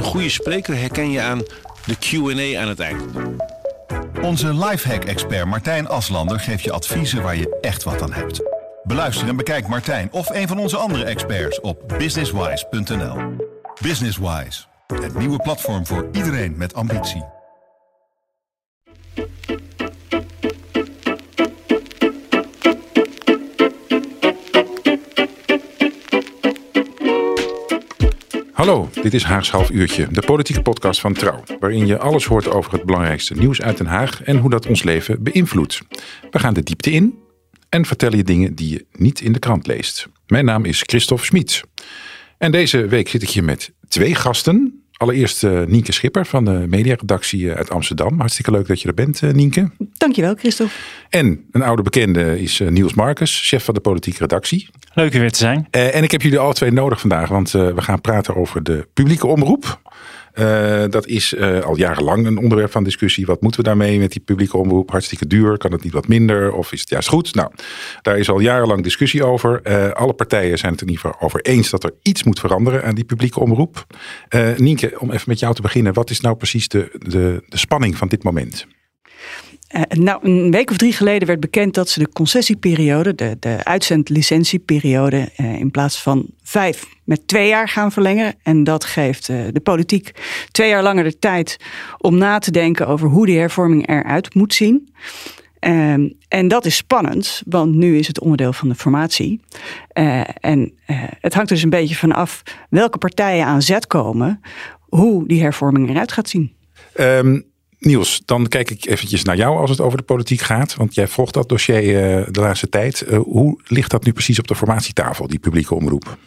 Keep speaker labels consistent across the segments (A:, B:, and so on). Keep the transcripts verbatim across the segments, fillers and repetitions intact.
A: goede spreker herken je aan de Q en A aan het eind.
B: Onze lifehack-expert Martijn Aslander geeft je adviezen waar je echt wat aan hebt. Beluister en bekijk Martijn of een van onze andere experts op businesswise punt n l. Businesswise, het nieuwe platform voor iedereen met ambitie.
C: Hallo, dit is Haags Half Uurtje, de politieke podcast van Trouw, waarin je alles hoort over het belangrijkste nieuws uit Den Haag en hoe dat ons leven beïnvloedt. We gaan de diepte in en vertellen je dingen die je niet in de krant leest. Mijn naam is Christophe Schmid. En deze week zit ik hier met twee gasten. Allereerst uh, Nienke Schipper van de mediaredactie uit Amsterdam. Hartstikke leuk dat je er bent, uh, Nienke.
D: Dankjewel, Christophe.
C: En een oude bekende is uh, Niels Marcus, chef van de politieke redactie.
E: Leuk er weer te zijn.
C: Uh, en ik heb jullie alle twee nodig vandaag, want uh, we gaan praten over de publieke omroep. Uh, dat is uh, al jarenlang een onderwerp van discussie. Wat moeten we daarmee met die publieke omroep? Hartstikke duur, kan het niet wat minder of is het juist goed? Nou, daar is al jarenlang discussie over. Uh, alle partijen zijn het in ieder geval over eens dat er iets moet veranderen aan die publieke omroep. Uh, Nienke, om even met jou te beginnen. Wat is nou precies de, de, de spanning van dit moment?
D: Uh, nou, een week of drie geleden werd bekend dat ze de concessieperiode, de, de uitzendlicentieperiode, uh, in plaats van vijf met twee jaar gaan verlengen. En dat geeft uh, de politiek twee jaar langer de tijd om na te denken over hoe die hervorming eruit moet zien. Uh, en dat is spannend, want nu is het onderdeel van de formatie. Uh, en uh, het hangt dus een beetje van af welke partijen aan zet komen, hoe die hervorming eruit gaat zien.
C: Um... Niels, dan kijk ik eventjes naar jou als het over de politiek gaat. Want jij volgt dat dossier uh, de laatste tijd. Uh, hoe ligt dat nu precies op de formatietafel, die publieke omroep?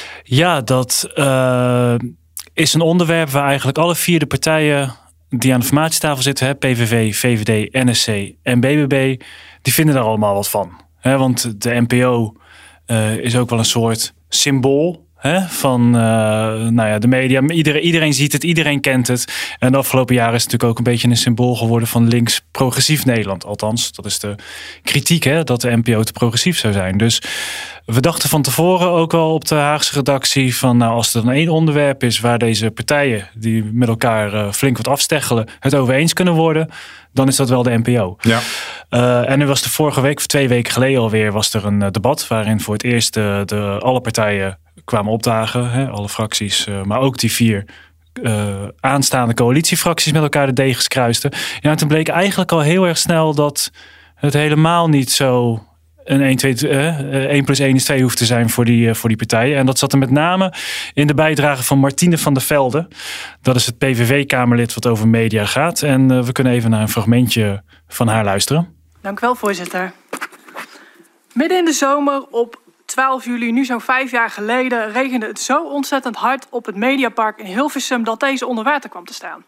E: Ja, dat uh, is een onderwerp waar eigenlijk alle vier de partijen die aan de formatietafel zitten, hè, P V V, V V D, N S C en B B B, die vinden daar allemaal wat van. Hè, want de N P O uh, is ook wel een soort symbool. He, van uh, nou ja, de media. Iedereen, iedereen ziet het, iedereen kent het. En de afgelopen jaren is het natuurlijk ook een beetje een symbool geworden van links progressief Nederland. Althans, dat is de kritiek, hè, dat de N P O te progressief zou zijn. Dus we dachten van tevoren ook al op de Haagse redactie van, nou, als er dan één onderwerp is waar deze partijen die met elkaar uh, flink wat afsteggelen het over eens kunnen worden, dan is dat wel de N P O. Ja. Uh, en nu was de vorige week, of twee weken geleden alweer, was er een uh, debat waarin voor het eerst uh, de, alle partijen kwamen opdagen, hè, alle fracties, uh, maar ook die vier uh, aanstaande coalitiefracties met elkaar de degens kruisten. Ja, en toen bleek eigenlijk al heel erg snel dat het helemaal niet zo een één, twee, uh, één plus één is twee hoeft te zijn voor die, uh, voor die partijen. En dat zat er met name in de bijdrage van Martine van der Velde. Dat is het P V V-kamerlid wat over media gaat. En uh, we kunnen even naar een fragmentje van haar luisteren.
F: Dank u wel, voorzitter. Midden in de zomer op twaalf juli, nu zo'n vijf jaar geleden, regende het zo ontzettend hard op het Mediapark in Hilversum dat deze onder water kwam te staan.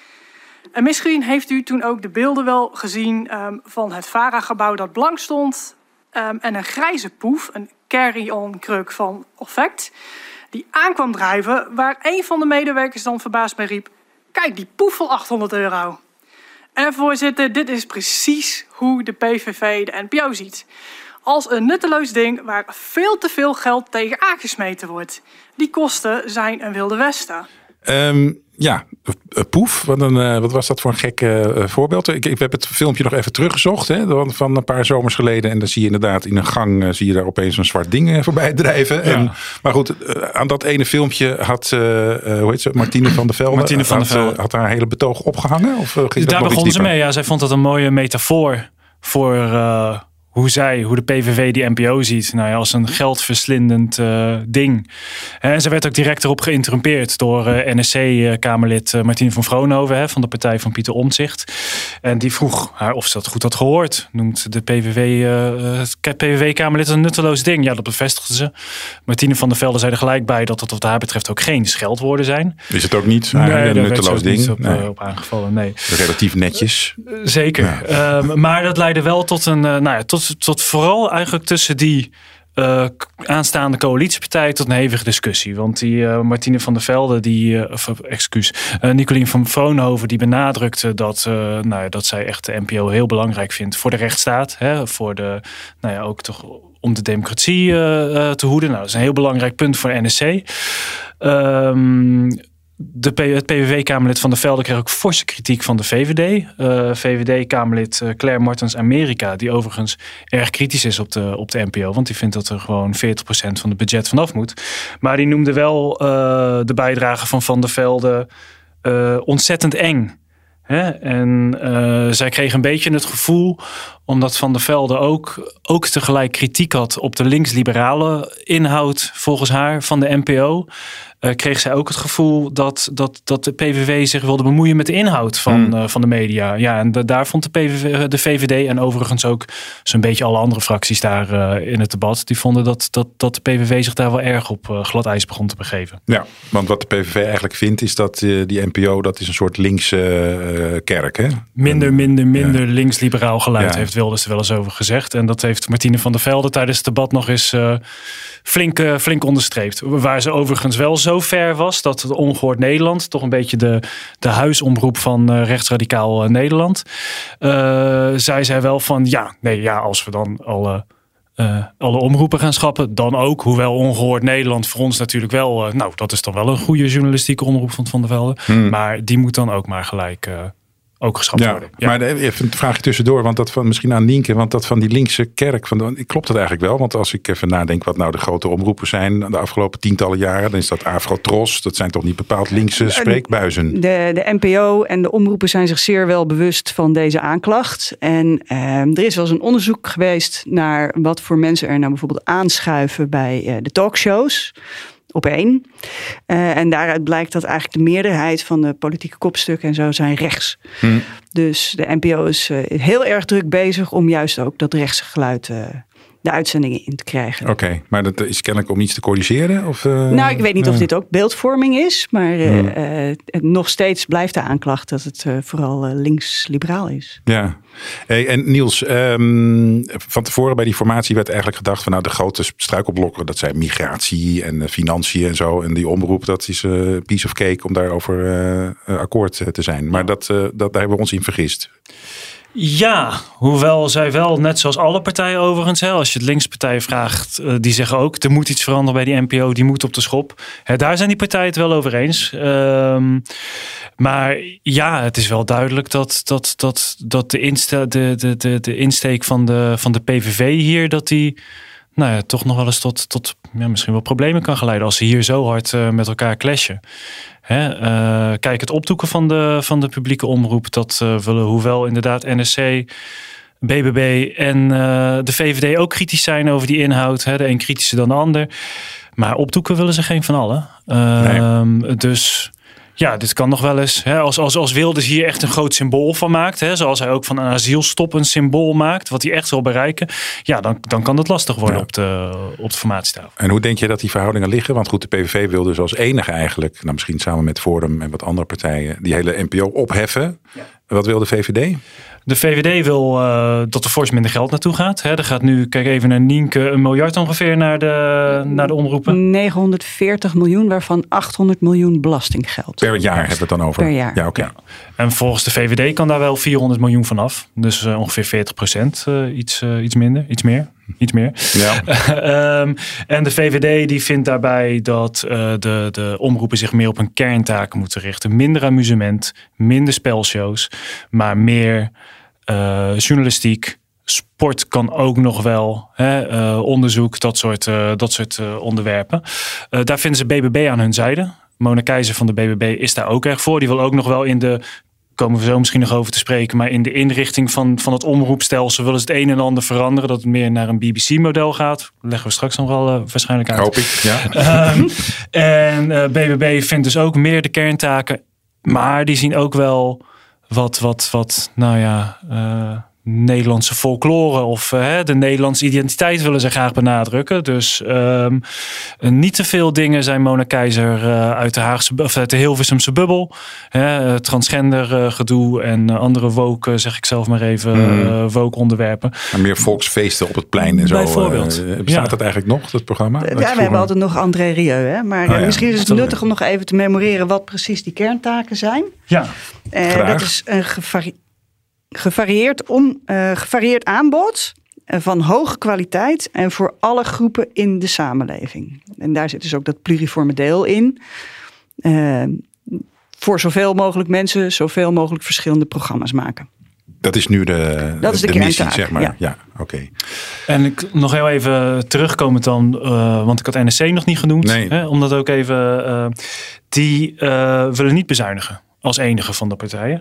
F: En misschien heeft u toen ook de beelden wel gezien um, van het VARA-gebouw dat blank stond um, en een grijze poef, een carry-on kruk van Effect, die aankwam drijven, waar een van de medewerkers dan verbaasd bij riep: kijk, die poef van achthonderd euro. En voorzitter, dit is precies hoe de P V V de N P O ziet. Als een nutteloos ding waar veel te veel geld tegen aangesmeten wordt. Die kosten zijn een wilde westen.
C: Um, ja, poef. Wat, een, uh, wat was dat voor een gek uh, voorbeeld? Ik, ik heb het filmpje nog even teruggezocht, hè, van een paar zomers geleden. En dan zie je inderdaad in een gang uh, zie je daar opeens een zwart ding uh, voorbij drijven. Ja. En, maar goed, uh, aan dat ene filmpje had uh, uh, hoe heet ze, Martine van der Velde.
E: Martine van der Velde
C: had, had haar hele betoog opgehangen? Of, uh, ging
E: daar begon ze mee. Ja, zij vond dat een mooie metafoor voor Uh, hoe zij, hoe de P V V die N P O ziet, nou ja, als een geldverslindend uh, ding. En ze werd ook direct erop geïnterrumpeerd door uh, N S C-kamerlid uh, Martine van Vroonhoven, hè, van de partij van Pieter Omtzigt. En die vroeg haar of ze dat goed had gehoord. Noemt de P V V, uh, P V V-kamerlid een nutteloos ding. Ja, dat bevestigde ze. Martine van der Velde zei er gelijk bij dat dat wat haar betreft ook geen scheldwoorden zijn.
C: Is het ook niet?
E: Nee,
C: nee,
E: een nutteloos ding. Niet op,
C: nee.
E: uh, op aangevallen, nee.
C: Relatief netjes.
E: Uh, zeker. Ja. Um, maar dat leidde wel tot een, uh, nou ja, tot Tot vooral eigenlijk tussen die uh, aanstaande coalitiepartij tot een hevige discussie. Want die uh, Martine van der Velde, die, uh, of, excuus, uh, Nicolien van Vroonhoven, die benadrukte dat, uh, nou ja, dat zij echt de N P O heel belangrijk vindt voor de rechtsstaat. Hè, voor de, nou ja, ook toch om de democratie uh, uh, te hoeden. Nou, dat is een heel belangrijk punt voor N S C. Um, De P- het P V V-Kamerlid Van der Velde kreeg ook forse kritiek van de V V D. Uh, V V D-Kamerlid uh, Claire Martens-Amerika, die overigens erg kritisch is op de, op de N P O. Want die vindt dat er gewoon veertig procent van het budget vanaf moet. Maar die noemde wel uh, de bijdrage van Van der Velde uh, ontzettend eng. Hè? En uh, zij kreeg een beetje het gevoel, omdat Van der Velde ook, ook tegelijk kritiek had op de links-liberale inhoud volgens haar van de N P O. Uh, kreeg zij ook het gevoel dat, dat, dat de P V V zich wilde bemoeien met de inhoud van, hmm. uh, van de media. Ja, en de, daar vond de, P V V, de V V D en overigens ook zo'n beetje alle andere fracties daar uh, in het debat, die vonden dat, dat, dat de P V V zich daar wel erg op uh, glad ijs begon te begeven.
C: Ja, want wat de P V V eigenlijk vindt is dat uh, die N P O, dat is een soort linkse uh, kerk. Hè?
E: Minder, minder, minder
C: ja.
E: links-liberaal geluid
C: ja.
E: heeft Wilders er wel eens over gezegd. En dat heeft Martine van der Velde tijdens het debat nog eens uh, flink, uh, flink onderstreept. Waar ze overigens wel zo ver was dat het Ongehoord Nederland, toch een beetje de, de huisomroep van uh, rechtsradicaal uh, Nederland, uh, zei zij wel van ja, nee, ja, als we dan alle, uh, alle omroepen gaan schrappen, dan ook. Hoewel Ongehoord Nederland voor ons natuurlijk wel, uh, nou, dat is dan wel een goede journalistieke omroep van Van der Velde. Hmm. Maar die moet dan ook maar gelijk Uh, ook geschrapt
C: ja,
E: worden. Ja.
C: Maar even een vraagje tussendoor, want dat van misschien aan Nienke, want dat van die linkse kerk, van, klopt dat eigenlijk wel? Want als ik even nadenk wat nou de grote omroepen zijn de afgelopen tientallen jaren, dan is dat Afro-Tros, dat zijn toch niet bepaald linkse spreekbuizen?
D: De, de N P O en de omroepen zijn zich zeer wel bewust van deze aanklacht. En eh, er is wel eens een onderzoek geweest naar wat voor mensen er nou bijvoorbeeld aanschuiven bij eh, de talkshows. Op één. Uh, en daaruit blijkt dat eigenlijk de meerderheid van de politieke kopstukken en zo zijn rechts. Hmm. Dus de N P O is uh, heel erg druk bezig om juist ook dat rechtse geluid uh, de uitzendingen in te krijgen.
C: Oké, okay, maar dat is kennelijk om iets te corrigeren? Of, uh,
D: nou, ik weet niet
C: uh, of
D: dit ook beeldvorming is. Maar uh, hmm. uh, nog steeds blijft de aanklacht dat het uh, vooral uh, links-liberaal is.
C: Ja. Hey, en Niels, um, van tevoren bij die formatie werd eigenlijk gedacht van nou de grote struikelblokken, dat zijn migratie en uh, financiën en zo. En die omroep, dat is een uh, piece of cake om daarover uh, uh, akkoord uh, te zijn. Maar dat, uh, dat, daar hebben we ons in vergist.
E: Ja, hoewel zij wel, net zoals alle partijen overigens, hè, als je het linkspartijen vraagt, uh, die zeggen ook, er moet iets veranderen bij die N P O, die moet op de schop. Hè, daar zijn die partijen het wel over eens. Um, maar ja, het is wel duidelijk dat, dat, dat, dat de, insta- de, de, de, de insteek van de, van de P V V hier, dat die nou ja, toch nog wel eens tot, tot ja, misschien wel problemen kan geleiden als ze hier zo hard uh, met elkaar clashen. Hè, uh, kijk, het opdoeken van de, van de publieke omroep, dat uh, willen, hoewel inderdaad N S C, B B B en uh, de V V D ook kritisch zijn over die inhoud. Hè, de een kritischer dan de ander. Maar opdoeken willen ze geen van allen. Uh, nee. Dus ja, dit kan nog wel eens. Hè, als, als, als Wilders hier echt een groot symbool van maakt. Hè, zoals hij ook van een asielstop een symbool maakt. Wat hij echt wil bereiken. Ja, dan, dan kan dat lastig worden ja. op, de, op de formatietafel.
C: En hoe denk je dat die verhoudingen liggen? Want goed, de P V V wil dus als enige eigenlijk, nou misschien samen met Forum en wat andere partijen, die hele N P O opheffen. Ja. Wat wil de V V D?
E: De V V D wil uh, dat er fors minder geld naartoe gaat. Hè, er gaat nu, kijk even naar Nienke, een miljard ongeveer naar de, naar de omroepen.
D: negenhonderdveertig miljoen, waarvan achthonderd miljoen belastinggeld.
C: Per jaar hebben we het dan over?
D: Per jaar.
C: Ja, oké. Okay.
E: Ja. En volgens de V V D kan daar wel vierhonderd miljoen vanaf. Dus uh, ongeveer veertig procent. Uh, iets, uh, iets minder, iets meer. Iets meer. Ja. um, en de V V D die vindt daarbij dat uh, de, de omroepen zich meer op hun kerntaken moeten richten. Minder amusement, minder spelshows, maar meer uh, journalistiek. Sport kan ook nog wel, hè, uh, onderzoek, dat soort, uh, dat soort uh, onderwerpen. Uh, daar vinden ze B B B aan hun zijde. Mona Keizer van de B B B is daar ook erg voor. Die wil ook nog wel in de, komen we zo misschien nog over te spreken, maar in de inrichting van, van het omroepstelsel willen ze het een en ander veranderen. Dat het meer naar een B B C-model gaat. Dat leggen we straks nog wel uh, waarschijnlijk uit.
C: Hoop ik, ja.
E: Um, en uh, B B B vindt dus ook meer de kerntaken. Maar die zien ook wel wat, wat, wat nou ja, Uh, Nederlandse folklore of uh, de Nederlandse identiteit willen ze graag benadrukken. Dus um, niet te veel dingen zijn Mona Keizer uh, uit de Haagse of uit de Hilversumse bubbel. Uh, transgender uh, gedoe en uh, andere woke, uh, zeg ik zelf maar even, mm. uh, woke onderwerpen.
C: En meer volksfeesten op het plein en zo.
E: Bijvoorbeeld.
C: Uh, bestaat ja. dat eigenlijk nog, dat programma?
D: Ja, we hebben altijd nog André Rieu. Hè? Maar oh, ja. misschien is het nuttig om nog even te memoreren wat precies die kerntaken zijn.
E: Ja,
D: uh, dat is een gevarieerd Gevarieerd, om, uh, gevarieerd aanbod uh, van hoge kwaliteit en voor alle groepen in de samenleving. En daar zit dus ook dat pluriforme deel in. Uh, voor zoveel mogelijk mensen zoveel mogelijk verschillende programma's maken.
C: Dat is nu de,
D: dat is de,
C: de missie, zeg maar. Ja,
D: ja
C: oké. Okay.
E: En ik nog heel even terugkomend dan, uh, want ik had N S C nog niet genoemd.
C: Nee.
E: Hè, omdat ook even, uh, die uh, willen niet bezuinigen. Als enige van de partijen.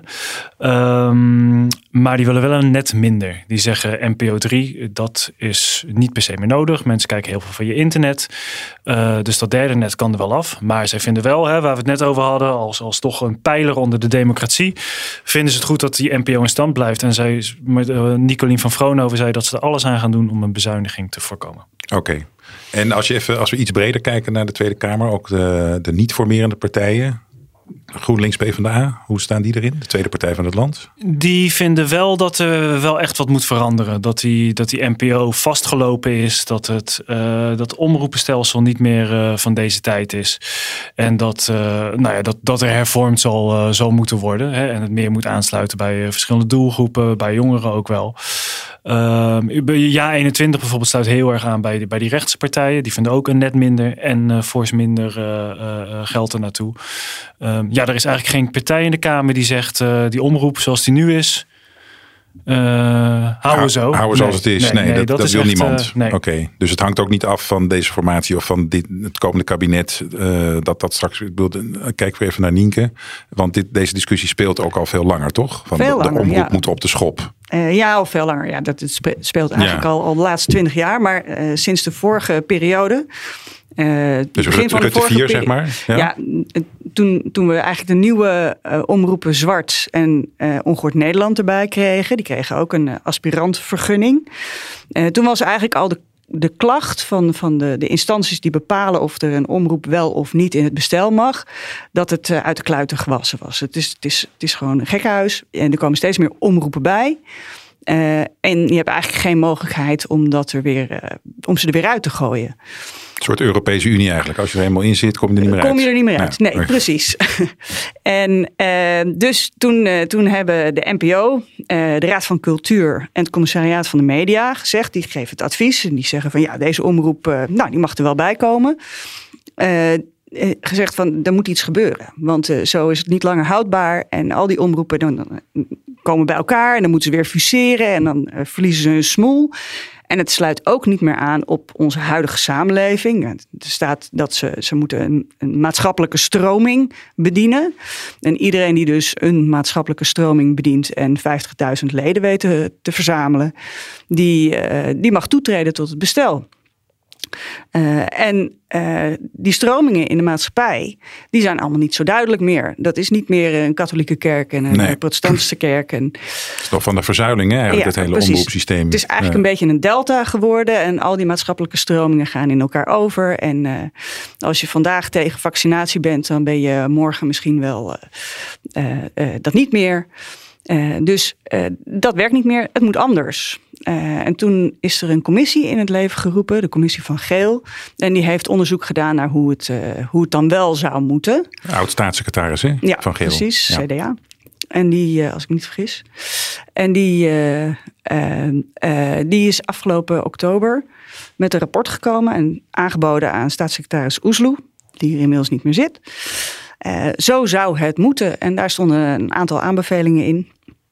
E: Um, maar die willen wel een net minder. Die zeggen N P O drie, dat is niet per se meer nodig. Mensen kijken heel veel van je internet. Uh, dus dat derde net kan er wel af. Maar zij vinden wel, hè, waar we het net over hadden... als, als toch een pijler onder de democratie... vinden ze het goed dat die N P O in stand blijft. En zij, uh, Nicolien van Vroonhoven zei dat ze er alles aan gaan doen... om een bezuiniging te voorkomen.
C: Oké. Okay. En als, je even, als we iets breder kijken naar de Tweede Kamer... ook de, de niet-formerende partijen... GroenLinks, PvdA, hoe staan die erin? De tweede partij van het land?
E: Die vinden wel dat er wel echt wat moet veranderen. Dat die, dat die N P O vastgelopen is. Dat het uh, dat omroepenstelsel niet meer uh, van deze tijd is. En dat, uh, nou ja, dat, dat er hervormd zal, uh, zal moeten worden. Hè? En het meer moet aansluiten bij uh, verschillende doelgroepen. Bij jongeren ook wel. Uh, ja, eenentwintig bijvoorbeeld sluit heel erg aan bij, bij die rechtse partijen. Die vinden ook een net minder en uh, fors minder uh, uh, geld er naartoe. Uh, ja, er is eigenlijk geen partij in de Kamer die zegt... Uh, die omroep zoals die nu is... Uh, houden we zo.
C: Houden zoals het is. Nee, nee, nee dat, dat, dat wil echt, niemand. Uh, nee. Oké, okay. Dus het hangt ook niet af van deze formatie of van dit, het komende kabinet. Uh, dat dat straks. Ik bedoel, kijk weer even naar Nienke. Want dit, deze discussie speelt ook al veel langer, toch? Van
D: veel
C: de,
D: langer,
C: de omroep
D: ja.
C: moet op de schop.
D: Uh, ja, of veel langer. Ja, dat speelt eigenlijk ja. al, al de laatste twintig jaar. Maar uh, sinds de vorige periode. Uh,
C: dus
D: begin van de vorige
C: vier, zeg maar. Ja,
D: ja toen, toen we eigenlijk de nieuwe uh, omroepen Zwart en uh, Ongehoord Nederland erbij kregen. Die kregen ook een uh, aspirantvergunning. Uh, toen was eigenlijk al de, de klacht van, van de, de instanties die bepalen of er een omroep wel of niet in het bestel mag. Dat het uh, uit de kluiten gewassen was. Het is, het, is, het is gewoon een gekkenhuis. En er komen steeds meer omroepen bij. Uh, en je hebt eigenlijk geen mogelijkheid om, dat er weer, uh, om ze er weer uit te gooien.
C: Een soort Europese Unie eigenlijk. Als je er helemaal in zit, kom je er niet meer
D: kom
C: uit.
D: Kom je er niet meer uit.
C: Ja.
D: Nee, nee, precies. en uh, dus toen, uh, toen hebben de N P O, uh, de Raad van Cultuur en het Commissariaat van de Media gezegd. Die geven het advies en die zeggen van ja, deze omroep, uh, nou, die mag er wel bij komen. Uh, gezegd van, er moet iets gebeuren. Want uh, zo is het niet langer houdbaar. En al die omroepen dan, dan komen bij elkaar en dan moeten ze weer fuseren en dan uh, verliezen ze hun smoel. En het sluit ook niet meer aan op onze huidige samenleving. Er staat dat ze, ze moeten een, een maatschappelijke stroming bedienen. En iedereen die dus een maatschappelijke stroming bedient en vijftigduizend leden weet te, te verzamelen, die, uh, die mag toetreden tot het bestel. Uh, en uh, die stromingen in de maatschappij, die zijn allemaal niet zo duidelijk meer. Dat is niet meer een katholieke kerk en een nee. protestantse kerk. En,
C: het is toch van de verzuiling, hè, eigenlijk, ja, het hele
D: precies.
C: omroepsysteem.
D: Het is eigenlijk
C: ja.
D: een beetje een delta geworden. En al die maatschappelijke stromingen gaan in elkaar over. En uh, als je vandaag tegen vaccinatie bent, dan ben je morgen misschien wel uh, uh, uh, dat niet meer. Uh, dus uh, dat werkt niet meer. Het moet anders. Uh, en toen is er een commissie in het leven geroepen, de commissie van Geel. En die heeft onderzoek gedaan naar hoe het, uh, hoe het dan wel zou moeten.
C: Oud-staatssecretaris, hè?
D: Ja,
C: van Geel.
D: Precies,
C: ja.
D: C D A. En die, uh, als ik me niet vergis. En die, uh, uh, uh, die is afgelopen oktober met een rapport gekomen en aangeboden aan staatssecretaris Oesloe, die hier inmiddels niet meer zit. Uh, zo zou het moeten. En daar stonden een aantal aanbevelingen in.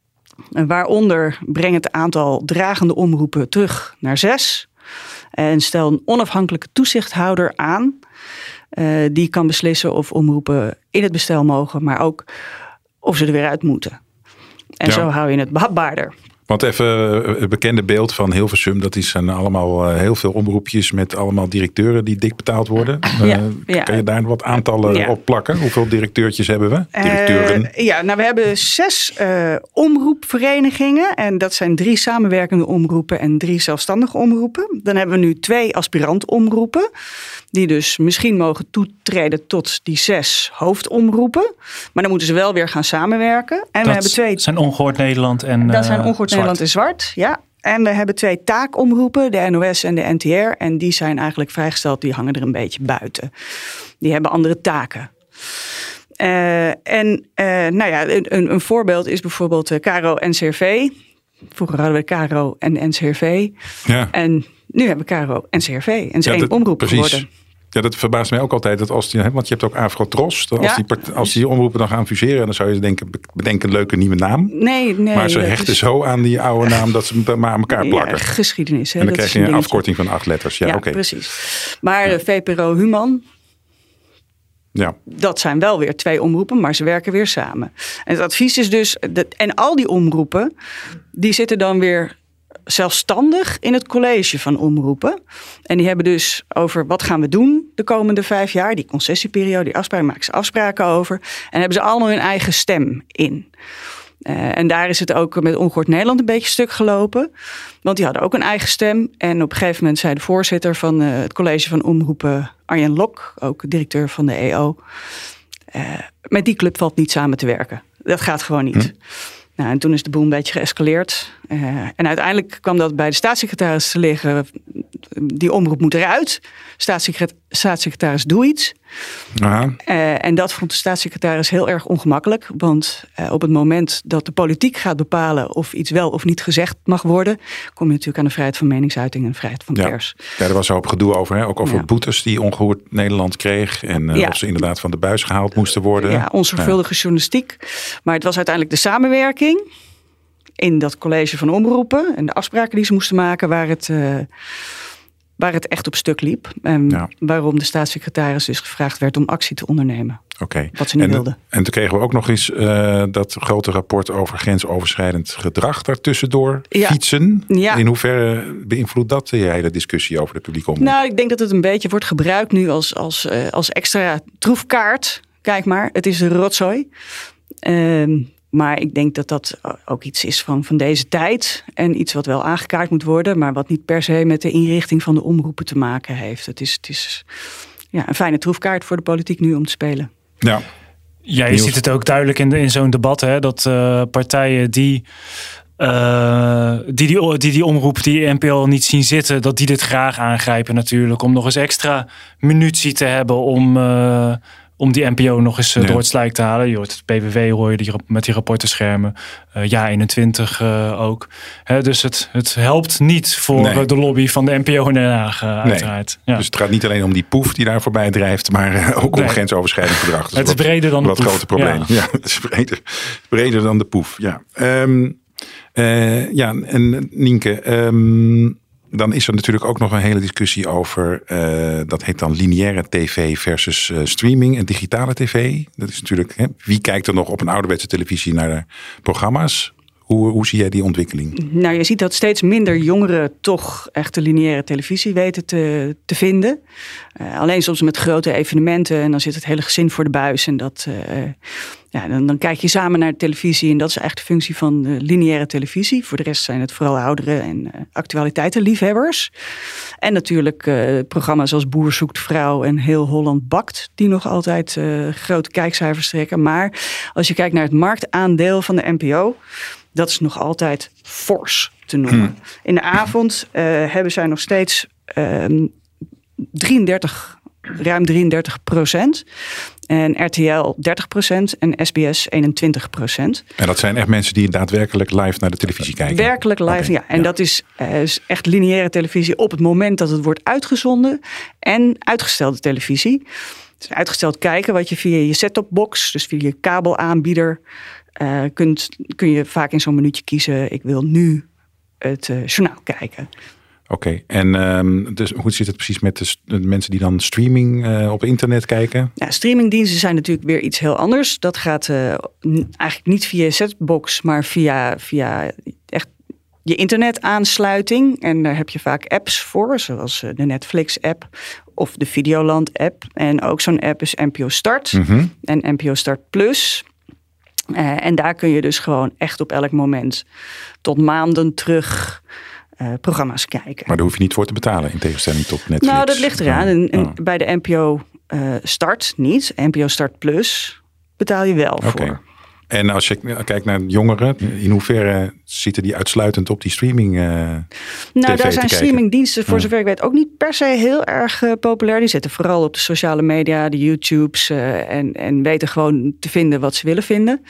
D: Waaronder breng het aantal dragende omroepen terug naar zes. En stel een onafhankelijke toezichthouder aan. Uh, die kan beslissen of omroepen in het bestel mogen, maar ook of ze er weer uit moeten. En ja. zo hou je het behapbaarder.
C: Want even het bekende beeld van Hilversum, dat is allemaal heel veel omroepjes met allemaal directeuren die dik betaald worden. Ja, uh, ja. Kan je daar wat aantallen ja. op plakken? Hoeveel directeurtjes hebben we? Directeuren?
D: Uh, ja, nou we hebben zes uh, omroepverenigingen en dat zijn drie samenwerkende omroepen en drie zelfstandige omroepen. Dan hebben we nu twee aspirant-omroepen die dus misschien mogen toetreden tot die zes hoofdomroepen. Maar dan moeten ze wel weer gaan samenwerken. En
E: dat
D: we hebben twee.
E: zijn Ongehoord Nederland en
D: Dat zijn Ongehoord
E: uh,
D: Nederland en Zwart, ja. En we hebben twee taakomroepen, de N O S en de N T R. En die zijn eigenlijk vrijgesteld, die hangen er een beetje buiten. Die hebben andere taken. Uh, en uh, nou ja, een, een voorbeeld is bijvoorbeeld uh, K R O N C R V. Vroeger hadden we K R O en N C R V.
C: Ja.
D: En nu hebben we K R O en N C R V. En ze ja, één omroep
C: precies.
D: geworden.
C: Ja, dat verbaast mij ook altijd. Dat als die, want je hebt ook Afrotros. Als,
D: Ja.
C: die, part- als die omroepen dan gaan fuseren, dan zou je denken, bedenken een leuke nieuwe naam.
D: Nee, nee.
C: maar ze
D: dat
C: hechten
D: is-
C: zo aan die oude naam dat ze hem maar aan elkaar plakken.
D: Ja, geschiedenis. Hè,
C: en dan
D: dat
C: krijg
D: is
C: je een
D: dingetje.
C: afkorting van acht letters. Ja,
D: Ja,
C: oké.
D: precies. Maar de V P R O Human,
C: Ja.
D: dat zijn wel weer twee omroepen, maar ze werken weer samen. En het advies is dus, dat, en al die omroepen, die zitten dan weer zelfstandig in het college van omroepen. En die hebben dus over wat gaan we doen de komende vijf jaar, die concessieperiode, die afspraken, maken ze afspraken over. En hebben ze allemaal hun eigen stem in. Uh, en daar is het ook met Ongehoord Nederland een beetje stuk gelopen. Want die hadden ook een eigen stem. En op een gegeven moment zei de voorzitter van uh, het college van omroepen, Arjen Lok, ook directeur van de E O, Uh, met die club valt niet samen te werken. Dat gaat gewoon niet. Hm. Nou, en toen is de boel een beetje geëscaleerd. Uh, en uiteindelijk kwam dat bij de staatssecretaris te liggen. Die omroep moet eruit. Staatssecret- staatssecretaris, doe iets.
C: Aha.
D: Uh, en dat vond de staatssecretaris heel erg ongemakkelijk. Want uh, op het moment dat de politiek gaat bepalen of iets wel of niet gezegd mag worden, kom je natuurlijk aan de vrijheid van meningsuiting en vrijheid van
C: Ja.
D: pers.
C: Ja, er was een hoop gedoe over. Hè? Ook over
D: Ja.
C: boetes die Ongehoord Nederland kreeg. En uh,
D: Ja.
C: of ze inderdaad van de buis gehaald moesten worden.
D: Ja, onzorgvuldige journalistiek. Maar het was uiteindelijk de samenwerking in dat college van omroepen en de afspraken die ze moesten maken waar het, uh, waar het echt op stuk liep. En
C: Ja.
D: waarom de staatssecretaris dus gevraagd werd om actie te ondernemen.
C: Oké. Okay.
D: Wat ze niet
C: en,
D: wilden.
C: En toen kregen we ook nog eens uh, dat grote rapport over grensoverschrijdend gedrag daartussendoor
D: Ja.
C: fietsen.
D: Ja.
C: In hoeverre beïnvloedt dat de hele discussie over de publieke omroep?
D: Nou, ik denk dat het een beetje wordt gebruikt nu als, als, uh, als extra troefkaart. Kijk maar, het is een rotzooi. Uh, Maar ik denk dat dat ook iets is van, van deze tijd. En iets wat wel aangekaart moet worden. Maar wat niet per se met de inrichting van de omroepen te maken heeft. Het is, het is ja, een fijne troefkaart voor de politiek nu om te spelen.
C: Ja,
E: ja je Niels. ziet het ook duidelijk in, de, in zo'n debat. Hè, dat uh, partijen die, uh, die, die, die die omroep, die N P O niet zien zitten. Dat die dit graag aangrijpen natuurlijk. Om nog eens extra munitie te hebben om... Uh, Om die N P O nog eens uh, ja. door het slijk te halen. Je hoort het P V V hoor je die, met die rapportenschermen. Uh, ja, eenentwintig uh, ook. He, dus het, het helpt niet voor nee. de lobby van de N P O in Den Haag, uh, uiteraard.
C: Nee.
E: Ja.
C: Dus het gaat niet alleen om die poef die daar voorbij drijft, maar uh, ook nee. om grensoverschrijdend gedrag.
E: Dus het is wat, breder dan de
C: wat
E: poef.
C: Wat grote probleem. Ja. ja, het is breder, breder dan de poef. Ja, um, uh, ja en Nienke... Um, Dan is er natuurlijk ook nog een hele discussie over, uh, dat heet dan lineaire tv versus uh, streaming en digitale tv. Dat is natuurlijk, hè, wie kijkt er nog op een ouderwetse televisie naar de programma's? Hoe, hoe zie jij die ontwikkeling?
D: Nou, je ziet dat steeds minder jongeren toch echt de lineaire televisie weten te, te vinden. Uh, alleen soms met grote evenementen en dan zit het hele gezin voor de buis. En dat, uh, ja, dan, dan kijk je samen naar de televisie en dat is eigenlijk de functie van de lineaire televisie. Voor de rest zijn het vooral ouderen en uh, actualiteitenliefhebbers. En natuurlijk uh, programma's als Boer zoekt vrouw en Heel Holland bakt, die nog altijd uh, grote kijkcijfers trekken. Maar als je kijkt naar het marktaandeel van de N P O... dat is nog altijd fors te noemen. Hmm. In de avond uh, hebben zij nog steeds uh, drieëndertig, ruim drieëndertig procent. En R T L dertig procent en S B S eenentwintig procent.
C: En dat zijn echt mensen die daadwerkelijk live naar de televisie kijken?
D: Werkelijk live, okay. ja. En ja. dat is, uh, is echt lineaire televisie op het moment dat het wordt uitgezonden. En uitgestelde televisie. Dus uitgesteld kijken wat je via je set-top-box, dus via je kabelaanbieder... Uh, kunt, kun je vaak in zo'n minuutje kiezen, ik wil nu het uh, journaal kijken.
C: Oké, okay. en um, dus hoe zit het precies met de, de mensen die dan streaming uh, op internet kijken?
D: Ja, streamingdiensten zijn natuurlijk weer iets heel anders. Dat gaat uh, eigenlijk niet via je setbox, maar via, via echt je internetaansluiting. En daar heb je vaak apps voor, zoals de Netflix-app of de Videoland-app. En ook zo'n app is N P O Start mm-hmm. en N P O Start Plus. Uh, en daar kun je dus gewoon echt op elk moment tot maanden terug uh, programma's kijken.
C: Maar daar hoef je niet voor te betalen in tegenstelling tot Netflix.
D: Nou, dat ligt eraan. En, en
C: oh.
D: Bij de N P O uh, Start niet. N P O Start Plus betaal je wel okay. voor.
C: En als je kijkt naar jongeren, in hoeverre zitten die uitsluitend op die streaming uh,
D: Nou, daar zijn streamingdiensten voor ja. zover ik weet ook niet per se heel erg uh, populair. Die zitten vooral op de sociale media, de YouTubes uh, en, en weten gewoon te vinden wat ze willen vinden.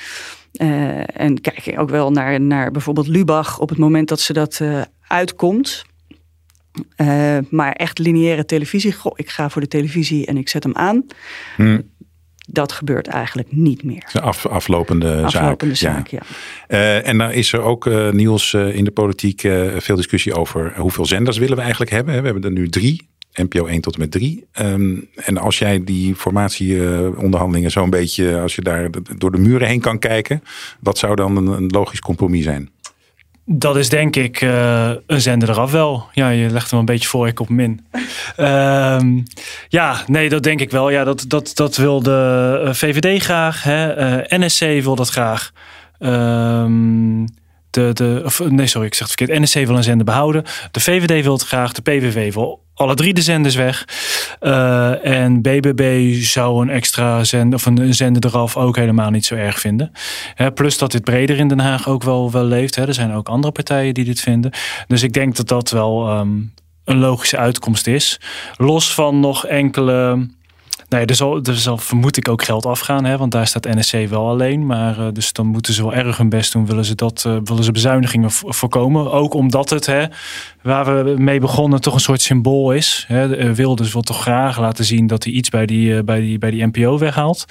D: Uh, en kijken ook wel naar, naar bijvoorbeeld Lubach op het moment dat ze dat uh, uitkomt. Uh, maar echt lineaire televisie. Goh, ik ga voor de televisie en ik zet hem aan.
C: Hmm.
D: Dat gebeurt eigenlijk niet meer.
C: Een af, aflopende,
D: aflopende
C: zaak.
D: zaak, ja.
C: ja. Uh, en dan is er ook, uh, Niels, uh, in de politiek uh, veel discussie over hoeveel zenders willen we eigenlijk hebben. We hebben er nu drie. N P O één tot en met drie. Um, en als jij die formatieonderhandelingen uh, zo'n beetje, als je daar door de muren heen kan kijken, wat zou dan een, een logisch compromis zijn?
E: Dat is denk ik uh, een zender eraf wel. Ja, je legt hem een beetje voor, ik op min. um, ja, nee, dat denk ik wel. Ja, dat, dat, dat wil de V V D graag. Hè? Uh, N S C wil dat graag. Um, de, de, of, nee, sorry, ik zeg het verkeerd. N S C wil een zender behouden. De V V D wil het graag. De P V V wil alle drie de zenders weg. Uh, en B B B zou een extra zender of een zender eraf ook helemaal niet zo erg vinden. He, plus dat dit breder in Den Haag ook wel, wel leeft. He. Er zijn ook andere partijen die dit vinden. Dus ik denk dat dat wel um, een logische uitkomst is. Los van nog enkele. Nee, er zal, er zal vermoed ik ook geld afgaan, hè, want daar staat N S C wel alleen. Maar uh, dus dan moeten ze wel erg hun best doen, willen ze dat, uh, willen ze bezuinigingen v- voorkomen. Ook omdat het, hè, waar we mee begonnen, toch een soort symbool is. Hè. Wilders wil toch graag laten zien dat hij iets bij die, uh, bij die, bij die N P O weghaalt.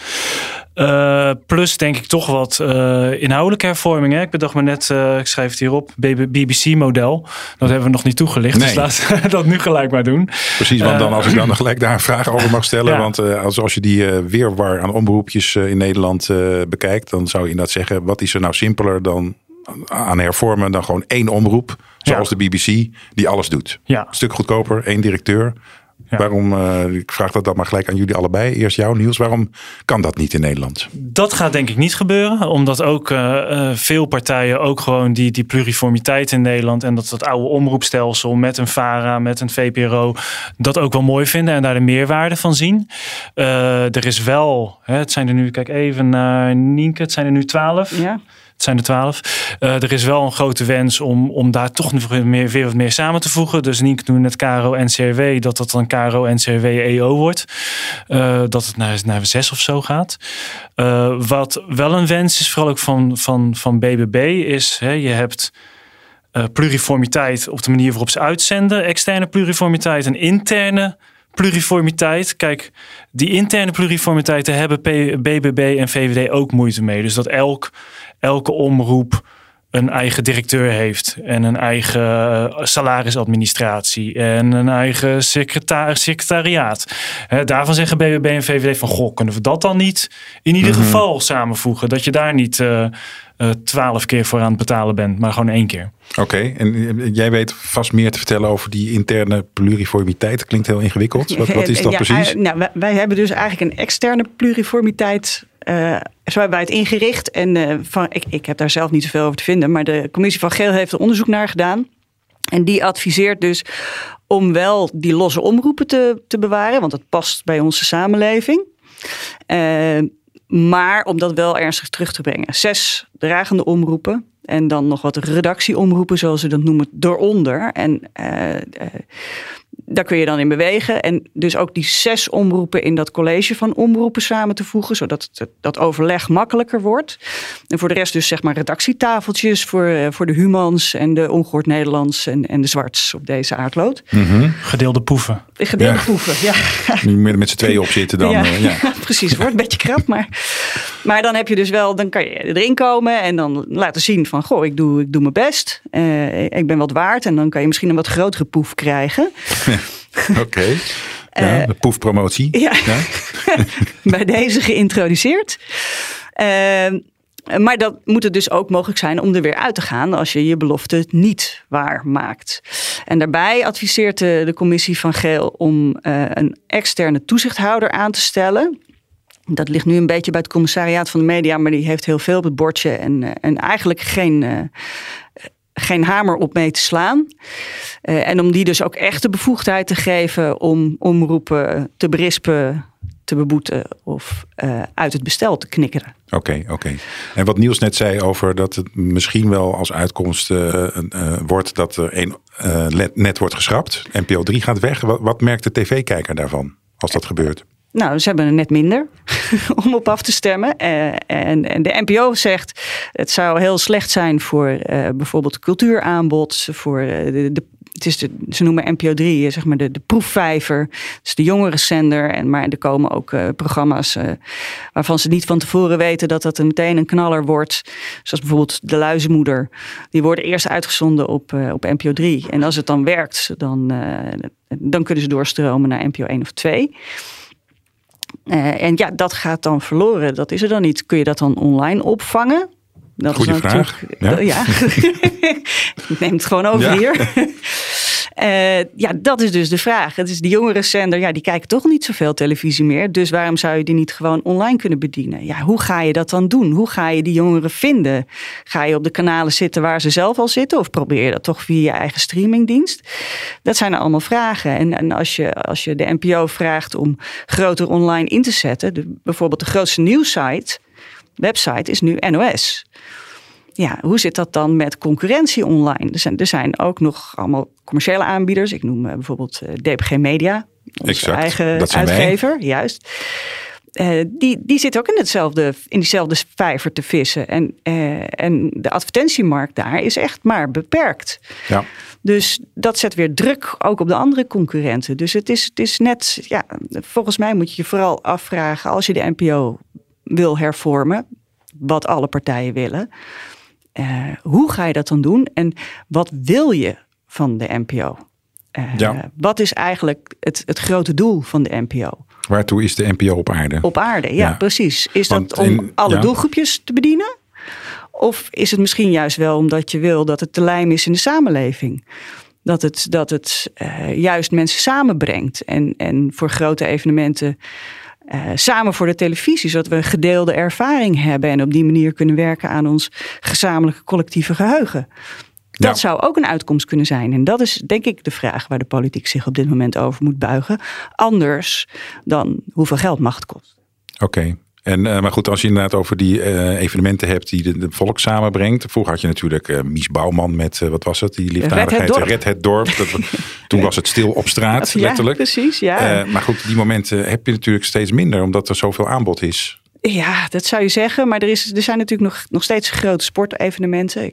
E: Uh, plus denk ik toch wat uh, inhoudelijke hervorming. Hè. Ik bedacht me net, uh, ik schrijf het hierop, B B C-model. Dat hebben we nog niet toegelicht, nee. Dus laten we dat nu gelijk maar doen.
C: Precies, want dan, als ik dan gelijk daar een vraag over mag stellen. Ja. Want uh, als, als je die uh, weerwar aan omroepjes uh, in Nederland uh, bekijkt, dan zou je inderdaad zeggen, wat is er nou simpeler dan aan hervormen dan gewoon één omroep, zoals ja. de B B C, die alles doet.
E: Ja.
C: Een stuk goedkoper, één directeur. Ja. Waarom, uh, ik vraag dat dan maar gelijk aan jullie allebei. Eerst jou, Niels. Waarom kan dat niet in Nederland?
E: Dat gaat denk ik niet gebeuren. Omdat ook uh, veel partijen ook gewoon die, die pluriformiteit in Nederland en dat, dat oude omroepstelsel met een VARA, met een V P R O, dat ook wel mooi vinden en daar de meerwaarde van zien. Uh, er is wel, hè, het zijn er nu, kijk even naar Nienke, het zijn er nu twaalf. Ja. Het zijn er twaalf. Uh, er is wel een grote wens om, om daar toch nog meer, weer wat meer samen te voegen. Dus Nienke noemde net K R O N C R W, dat dat dan K R O N C R W E O wordt. Uh, dat het naar, naar zes of zo gaat. Uh, wat wel een wens is, vooral ook van, van, van B B B, is hè, je hebt uh, pluriformiteit op de manier waarop ze uitzenden. Externe pluriformiteit en interne pluriformiteit. Kijk, die interne pluriformiteit, daar hebben B B B en V V D ook moeite mee. Dus dat elk, elke omroep een eigen directeur heeft en een eigen salarisadministratie en een eigen secreta- secretariaat. He, daarvan zeggen B B B en V V D van, goh, kunnen we dat dan niet in ieder mm-hmm. geval samenvoegen? Dat je daar niet twaalf uh, uh, keer voor aan het betalen bent, maar gewoon één keer.
C: Oké, okay. En jij weet vast meer te vertellen over die interne pluriformiteit. Dat klinkt heel ingewikkeld. Wat, wat is dat ja, precies?
D: Nou, wij, wij hebben dus eigenlijk een externe pluriformiteit. Uh, zo hebben wij het ingericht. En uh, van, ik, ik heb daar zelf niet zoveel over te vinden. Maar de commissie van Geel heeft er onderzoek naar gedaan. En die adviseert dus om wel die losse omroepen te, te bewaren. Want dat past bij onze samenleving. Uh, maar om dat wel ernstig terug te brengen. Zes dragende omroepen. En dan nog wat redactieomroepen, zoals ze dat noemen, dooronder. En uh, uh, daar kun je dan in bewegen. En dus ook die zes omroepen in dat college van omroepen samen te voegen, zodat het, dat overleg makkelijker wordt. En voor de rest dus zeg maar redactietafeltjes voor, uh, voor de Humans en de Ongehoord Nederlands en, en de Zwarts op deze aardlood.
C: Mm-hmm.
E: Gedeelde poeven.
D: Gedeelde ja. poeven, ja.
C: Nu met, met z'n tweeën op zitten dan.
D: Ja,
C: uh, ja.
D: Precies, wordt een beetje krap. Maar, maar dan heb je dus wel, dan kan je erin komen en dan laten zien van, goh, ik doe, ik doe mijn best. Uh, ik ben wat waard. En dan kan je misschien een wat grotere poef krijgen.
C: Oké. Okay. Ja, de poefpromotie.
D: Ja. Ja. Bij deze geïntroduceerd. Uh, maar dat moet het dus ook mogelijk zijn om er weer uit te gaan als je je belofte niet waar maakt. En daarbij adviseert de, de commissie van Geel om uh, een externe toezichthouder aan te stellen. Dat ligt nu een beetje bij het commissariaat van de media, maar die heeft heel veel op het bordje en, uh, en eigenlijk geen, uh, geen hamer op mee te slaan. Uh, en om die dus ook echt de bevoegdheid te geven om omroepen te berispen, te beboeten of uh, uit het bestel te knikkeren.
C: Oké, okay, oké. Okay. En wat Niels net zei over dat het misschien wel als uitkomst uh, uh, wordt dat er één uh, net wordt geschrapt. N P O drie gaat weg. Wat, wat merkt de tv-kijker daarvan als dat gebeurt?
D: Nou, ze hebben er net minder om op af te stemmen. Uh, en, en de N P O zegt, het zou heel slecht zijn voor uh, bijvoorbeeld cultuuraanbod, voor uh, de, de het is de, ze noemen N P O drie, zeg maar de, de proefvijver. Dus de jongerenzender. En, maar er komen ook uh, programma's uh, waarvan ze niet van tevoren weten dat dat een, meteen een knaller wordt. Zoals bijvoorbeeld De Luizenmoeder. Die worden eerst uitgezonden op, uh, op N P O drie. En als het dan werkt, dan, uh, dan kunnen ze doorstromen naar N P O één of twee. Uh, en ja, dat gaat dan verloren. Dat is er dan niet. Kun je dat dan online opvangen? Dat
C: Goeie
D: is
C: vraag. Ja.
D: Uh, ja. Ik neem het gewoon over
C: ja.
D: hier. Uh, ja, dat is dus de vraag. Het is de jongerenzender, ja, die kijken toch niet zoveel televisie meer. Dus waarom zou je die niet gewoon online kunnen bedienen? Ja, hoe ga je dat dan doen? Hoe ga je die jongeren vinden? Ga je op de kanalen zitten waar ze zelf al zitten? Of probeer je dat toch via je eigen streamingdienst? Dat zijn allemaal vragen. En, en als, je, als je de N P O vraagt om groter online in te zetten, de, bijvoorbeeld de grootste nieuwssite, website is nu N O S. Ja, hoe zit dat dan met concurrentie online? Er zijn, er zijn ook nog allemaal commerciële aanbieders. Ik noem uh, bijvoorbeeld uh, D P G Media, onze
C: exact.
D: eigen
C: Dat zijn
D: uitgever.
C: Wij.
D: Juist. Uh, die, die zit ook in, hetzelfde, in diezelfde vijver te vissen. En, uh, en de advertentiemarkt daar is echt maar beperkt.
C: Ja.
D: Dus dat zet weer druk ook op de andere concurrenten. Dus het is, het is net, ja, volgens mij moet je je vooral afvragen, als je de N P O wil hervormen, wat alle partijen willen, Uh, hoe ga je dat dan doen? En wat wil je van de N P O? Uh, ja. Wat is eigenlijk het, het grote doel van de N P O?
C: Waartoe is de N P O op aarde?
D: Op aarde, ja, ja. precies. Is Want dat om in, alle ja. doelgroepjes te bedienen? Of is het misschien juist wel omdat je wil dat het de lijm is in de samenleving? Dat het, dat het uh, juist mensen samenbrengt. En, en voor grote evenementen Uh, samen voor de televisie, zodat we een gedeelde ervaring hebben en op die manier kunnen werken aan ons gezamenlijke collectieve geheugen. Dat ja. zou ook een uitkomst kunnen zijn. En dat is denk ik de vraag waar de politiek zich op dit moment over moet buigen. Anders dan hoeveel geld mag het kosten.
C: Oké. Okay. En, uh, maar goed, als je inderdaad over die uh, evenementen hebt die de, de volk samenbrengt. Vroeger had je natuurlijk uh, Mies Bouwman met, uh, wat was het? Die liefdadigheid, Red het Dorp. Dat, toen was het stil op straat, ja, letterlijk.
D: Precies, ja.
C: Uh, maar goed, die momenten heb je natuurlijk steeds minder, omdat er zoveel aanbod is.
D: Ja, dat zou je zeggen. Maar er, is, er zijn natuurlijk nog, nog steeds grote sportevenementen.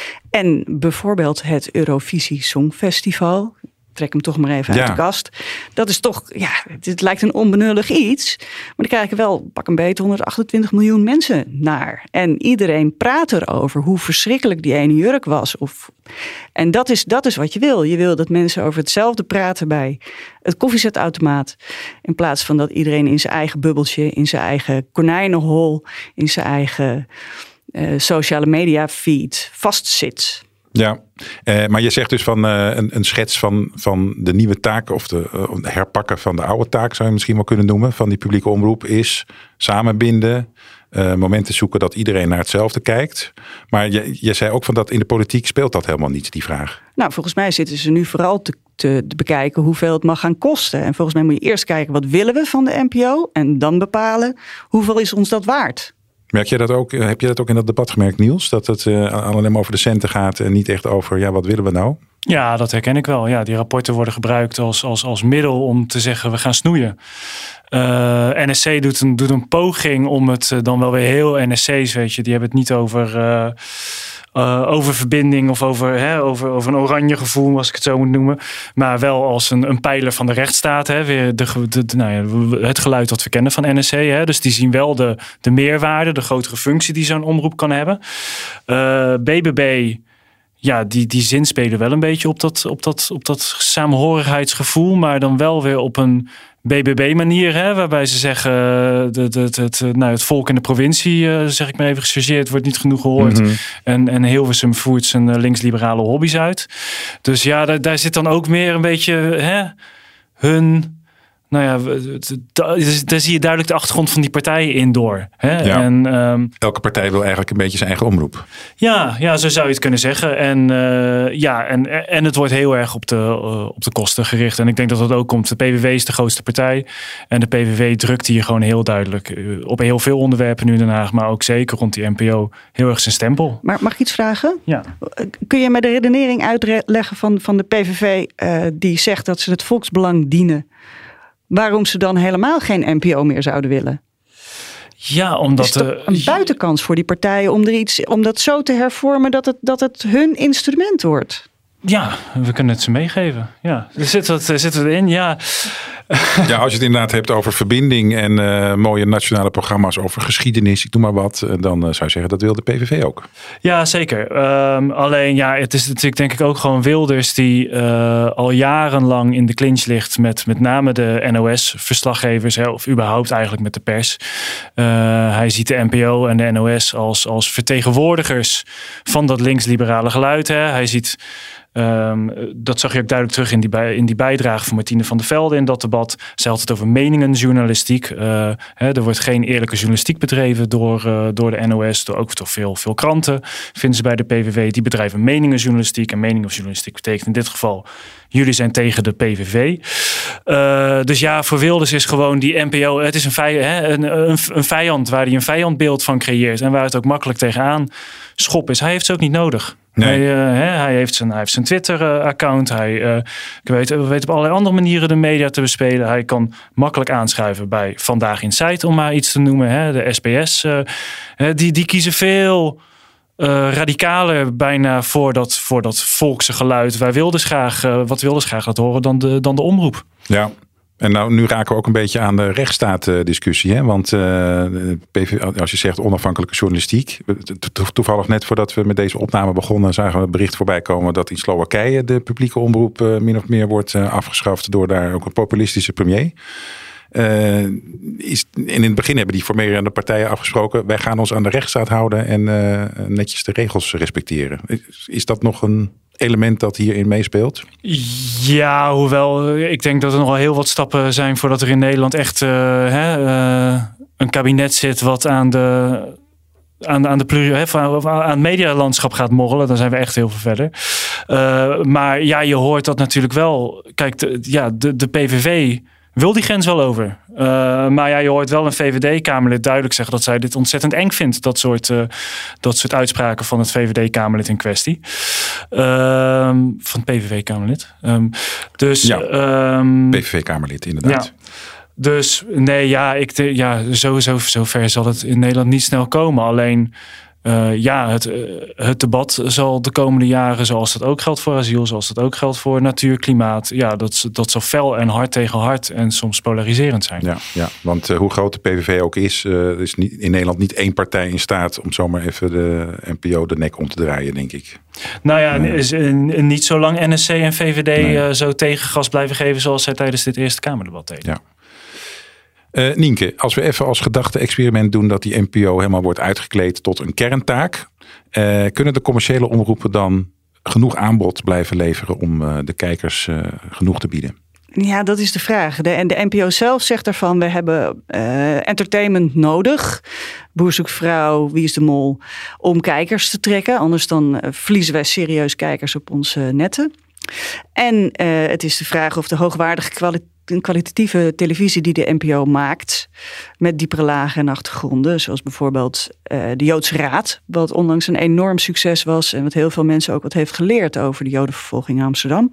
D: En bijvoorbeeld het Eurovisie Songfestival. Trek hem toch maar even ja. uit de kast. Dat is toch, ja, het lijkt een onbenullig iets. Maar dan kijken wel, pak een beetje, honderdachtentwintig miljoen mensen naar. En iedereen praat erover hoe verschrikkelijk die ene jurk was. Of, en dat is, dat is wat je wil. Je wil dat mensen over hetzelfde praten bij het koffiezetautomaat. In plaats van dat iedereen in zijn eigen bubbeltje, in zijn eigen konijnenhol, in zijn eigen uh, sociale media feed vastzit.
C: Ja, eh, maar je zegt dus van uh, een, een schets van, van de nieuwe taak of de uh, herpakken van de oude taak, zou je misschien wel kunnen noemen, van die publieke omroep is samenbinden, uh, momenten zoeken dat iedereen naar hetzelfde kijkt. Maar je, je zei ook van dat in de politiek speelt dat helemaal niet, die vraag.
D: Nou, volgens mij zitten ze nu vooral te, te, te bekijken hoeveel het mag gaan kosten. En volgens mij moet je eerst kijken wat willen we van de N P O en dan bepalen hoeveel is ons dat waard.
C: Merk je dat ook? Heb je dat ook in dat debat gemerkt, Niels? Dat het uh, alleen maar over de centen gaat en niet echt over, ja, wat willen we nou?
E: Ja, dat herken ik wel. Ja, die rapporten worden gebruikt als, als, als middel om te zeggen, we gaan snoeien. Uh, N S C doet een, doet een poging om het uh, dan wel weer heel N S C's, weet je. Die hebben het niet over, uh, uh, over verbinding of over, hè, over, over een oranje gevoel, als ik het zo moet noemen. Maar wel als een, een pijler van de rechtsstaat. Hè, weer de, de, de, nou ja, het geluid dat we kennen van N S C. Hè, dus die zien wel de, de meerwaarde, de grotere functie die zo'n omroep kan hebben. Uh, B B B... Ja, die, die zin spelen wel een beetje op dat, op, dat, op dat saamhorigheidsgevoel, maar dan wel weer op een B B B-manier, hè, waarbij ze zeggen, de, de, de, het, nou, het volk in de provincie, uh, zeg ik maar even gechargeerd, wordt niet genoeg gehoord. Mm-hmm. En, en Hilversum voert zijn linksliberale hobby's uit. Dus ja, daar, daar zit dan ook meer een beetje hè, hun... Nou ja, daar zie je duidelijk de achtergrond van die partijen in door. Hè?
C: Ja.
E: En, um,
C: elke partij wil eigenlijk een beetje zijn eigen omroep.
E: Ja, ja, zo zou je het kunnen zeggen. En, uh, ja, en, en het wordt heel erg op de, uh, op de kosten gericht. En ik denk dat dat ook komt. De P V V is de grootste partij. En de P V V drukt hier gewoon heel duidelijk uh, op heel veel onderwerpen nu in Den Haag. Maar ook zeker rond die N P O heel erg zijn stempel.
D: Maar mag ik iets vragen?
E: Ja.
D: Kun je me de redenering uitleggen van, van de P V V uh, die zegt dat ze het volksbelang dienen? Waarom ze dan helemaal geen N P O meer zouden willen?
E: Ja, omdat
D: het is toch een buitenkans voor die partijen om er iets, om dat zo te hervormen dat het, dat het hun instrument wordt.
E: Ja, we kunnen het ze meegeven. Ja, er zit wat, er zit wat in, ja.
C: Ja, als je het inderdaad hebt over verbinding en uh, mooie nationale programma's over geschiedenis, ik doe maar wat, dan uh, zou je zeggen dat wil de P V V ook.
E: Ja, zeker. Um, alleen ja, het is natuurlijk denk ik ook gewoon Wilders die uh, al jarenlang in de clinch ligt met met name de N O S-verslaggevers, hè, of überhaupt eigenlijk met de pers. Uh, hij ziet de N P O en de N O S als, als vertegenwoordigers van dat linksliberale geluid. Hè. Hij ziet... Um, dat zag je ook duidelijk terug in die, bij, in die bijdrage van Martine van der Velde in dat debat. Zij had het over meningenjournalistiek. Uh, hè, er wordt geen eerlijke journalistiek bedreven door, uh, door de N O S. Door, ook door veel, veel kranten vinden ze bij de P V V. Die bedrijven meningenjournalistiek. En meningenjournalistiek betekent in dit geval... jullie zijn tegen de P V V. Uh, dus ja, voor Wilders is gewoon die N P O... het is een, vij, hè, een, een, een vijand waar hij een vijandbeeld van creëert. En waar het ook makkelijk tegenaan schop is. Hij heeft ze ook niet nodig. Nee. Hij, uh, hè, hij heeft zijn, hij heeft zijn Twitter-account. Hij uh, weet, weet op allerlei andere manieren de media te bespelen. Hij kan makkelijk aanschuiven bij Vandaag in Sight, om maar iets te noemen. Hè, de S B S. Uh, die, die kiezen veel uh, radicaler bijna voor dat, voor dat volkse geluid. Wij Wilders graag, uh, wat Wilders graag laat horen dan de, dan de omroep.
C: Ja. En nou, nu raken we ook een beetje aan de rechtsstaatdiscussie. Hè? Want uh, P V V, als je zegt onafhankelijke journalistiek. To- toevallig net voordat we met deze opname begonnen, zagen we het bericht voorbij komen dat in Slowakije de publieke omroep uh, min of meer wordt uh, afgeschaft door daar ook een populistische premier. Uh, is, en in het begin hebben die formerende partijen afgesproken, wij gaan ons aan de rechtsstaat houden en uh, netjes de regels respecteren. Is, is dat nog een element dat hierin meespeelt?
E: Ja, hoewel ik denk dat er nogal heel wat stappen zijn voordat er in Nederland echt uh, hè, uh, een kabinet zit wat aan de aan, aan, de pluri, hè, aan het medialandschap gaat morrelen. Dan zijn we echt heel veel verder. Uh, maar ja, je hoort dat natuurlijk wel. Kijk, de, ja, de, de P V V wil die grens wel over. Uh, maar ja, je hoort wel een V V D-Kamerlid duidelijk zeggen dat zij dit ontzettend eng vindt. Dat soort, uh, dat soort uitspraken van het V V D-Kamerlid in kwestie. Uh, van het P V V-Kamerlid. Um, dus,
C: ja,
E: um,
C: P V V-Kamerlid inderdaad.
E: Ja. Dus nee, ja, ik de, ja sowieso zover zal het in Nederland niet snel komen. Alleen... Uh, ja, het, uh, het debat zal de komende jaren, zoals dat ook geldt voor asiel, zoals dat ook geldt voor natuur, klimaat, ja, dat, dat zal fel en hard tegen hard en soms polariserend zijn.
C: Ja, ja, want uh, hoe groot de P V V ook is, uh, is niet, in Nederland niet één partij in staat om zomaar even de N P O de nek om te draaien, denk ik.
E: Nou ja, uh, is, uh, niet zolang N S C en V V D nee. uh, zo tegengas blijven geven zoals zij tijdens dit Eerste Kamerdebat deden.
C: Ja. Uh, Nienke, als we even als gedachte-experiment doen dat die N P O helemaal wordt uitgekleed tot een kerntaak. Uh, kunnen de commerciële omroepen dan genoeg aanbod blijven leveren om uh, de kijkers uh, genoeg te bieden?
D: Ja, dat is de vraag. De, en de N P O zelf zegt daarvan, we hebben uh, entertainment nodig. Boer zoekt vrouw, Wie is de Mol, om kijkers te trekken. Anders dan uh, verliezen wij serieus kijkers op onze netten. En uh, het is de vraag of de hoogwaardige kwaliteit een kwalitatieve televisie die de N P O maakt met diepere lagen en achtergronden, zoals bijvoorbeeld uh, de Joodse Raad, wat onlangs een enorm succes was en wat heel veel mensen ook wat heeft geleerd over de Jodenvervolging in Amsterdam.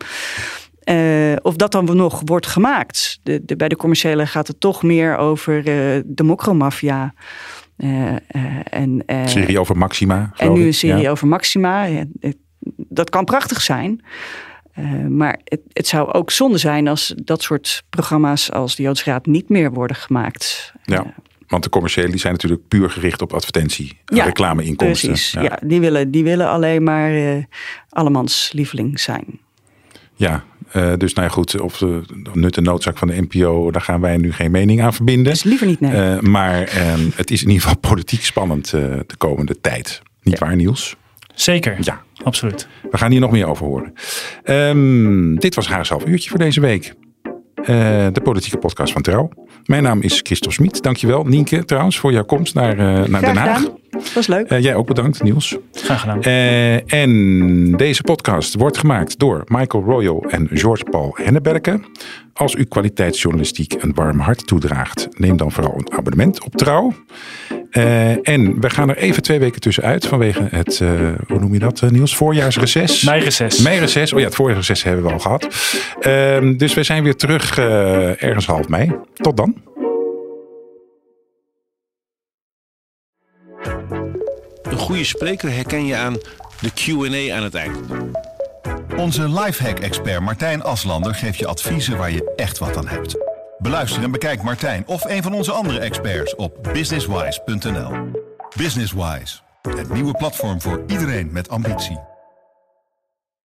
D: Uh, of dat dan nog wordt gemaakt. De, de, bij de commerciële gaat het toch meer over uh, de mokromafia. Uh, uh, en, uh,
C: serie over Maxima.
D: En nu een
C: ik.
D: serie
C: ja.
D: over Maxima. Ja, dat kan prachtig zijn. Uh, maar het, het zou ook zonde zijn als dat soort programma's als de Joodse Raad niet meer worden gemaakt.
C: Ja, uh, want de commerciële die zijn natuurlijk puur gericht op advertentie, ja, reclameinkomsten.
D: Precies, ja. ja, die, willen, die willen alleen maar uh, allemans lieveling zijn.
C: Ja, uh, dus nou ja goed, of de nut en noodzaak van de N P O, daar gaan wij nu geen mening aan verbinden.
D: Dus liever niet, nee.
C: Uh, maar uh, het is in ieder geval politiek spannend uh, de komende tijd. Niet ja. waar, Niels?
E: Zeker,
C: ja,
E: absoluut.
C: We gaan hier nog meer over horen. Um, dit was Haars half uurtje voor deze week. Uh, de politieke podcast van Trouw. Mijn naam is Christophe Smit. Dankjewel, Nienke, trouwens, voor jouw komst naar, uh, naar Den Haag.
D: Dat was leuk.
C: Uh, jij ook bedankt, Niels.
E: Graag gedaan.
C: Uh, en deze podcast wordt gemaakt door Michael Royal en George-Paul Henneberke. Als u kwaliteitsjournalistiek een warm hart toedraagt, neem dan vooral een abonnement op Trouw. Uh, en we gaan er even twee weken tussenuit vanwege het, uh, hoe noem je dat, uh, Niels? Voorjaarsreces.
E: Meireces.
C: Meireces. Oh ja, het voorjaarsreces hebben we al gehad. Uh, dus we zijn weer terug uh, ergens half mei. Tot dan.
A: Een goede spreker herken je aan de Q en A aan het eind.
B: Onze lifehack-expert Martijn Aslander geeft je adviezen waar je echt wat aan hebt. Beluister en bekijk Martijn of een van onze andere experts op businesswise punt n l. Businesswise, het nieuwe platform voor iedereen met ambitie.